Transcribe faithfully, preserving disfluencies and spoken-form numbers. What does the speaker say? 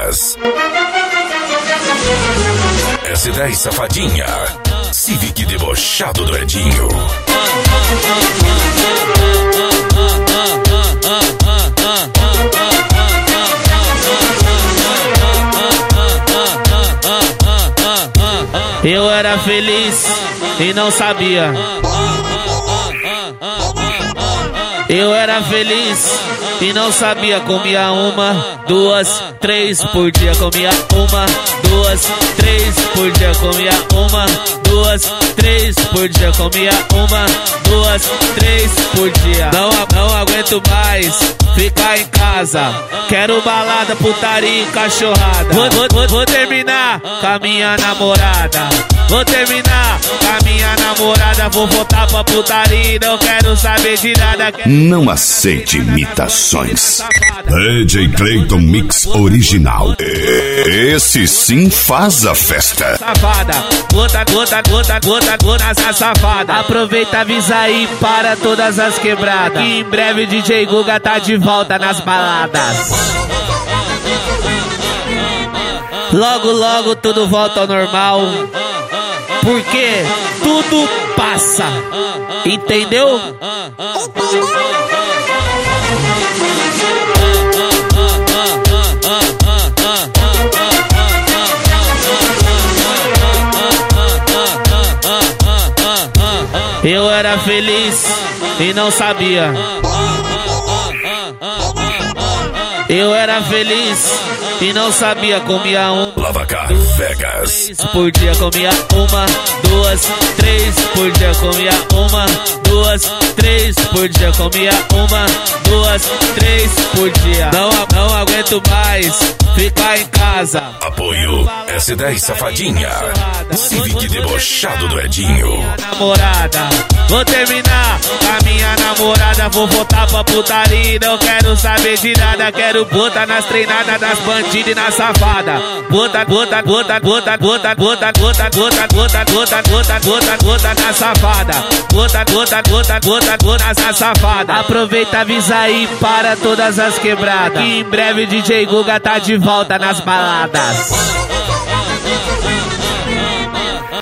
Vegas. S dez Safadinha. Civic debochado do Edinho. Eu era feliz e não sabia. Eu era feliz e não sabia. Comia uma, duas, três por dia. Comia uma, duas, três por dia. Comia uma, duas, três por dia. Comia uma, duas, três por dia. Não, não aguento mais ficar em casa. Quero balada, putaria e cachorrada. Vou, vou, vou, vou terminar com a minha namorada. Vou terminar com a minha namorada. Vou voltar pra putaria e não quero saber de nada. Não aceite imitações. D J Clayton Mix Original. Esse sim faz a festa. Safada, gota, gota, gota, gota, gota, essa safada. Aproveita, avisa aí para todas as quebradas. Que em breve D J Guga tá de volta nas baladas. Logo, logo tudo volta ao normal. Porque tudo passa. Entendeu? Eu era feliz e não sabia. Eu era feliz e não sabia. Comia um Lavacar Vegas por dia. Comia uma, duas, três por dia. Comia uma, duas, três por dia. Comia uma, duas, três por dia. Não, não aguento mais ficar em casa. Apoio S dez Safadinha. Civic debochado do Edinho. Namorada, vou terminar com a minha namorada. Vou voltar pra putaria e não quero saber de nada. Quero botar nas treinadas das bandidas e na safada. Bota, bota, bota, bota, bota, bota, bota, bota, bota, bota, bota, bota, bota na safada. Bota, bota, bota, bota, bota na safada. Aproveita, avisa aí para todas as quebradas. Que em breve D J Guga tá de volta nas baladas.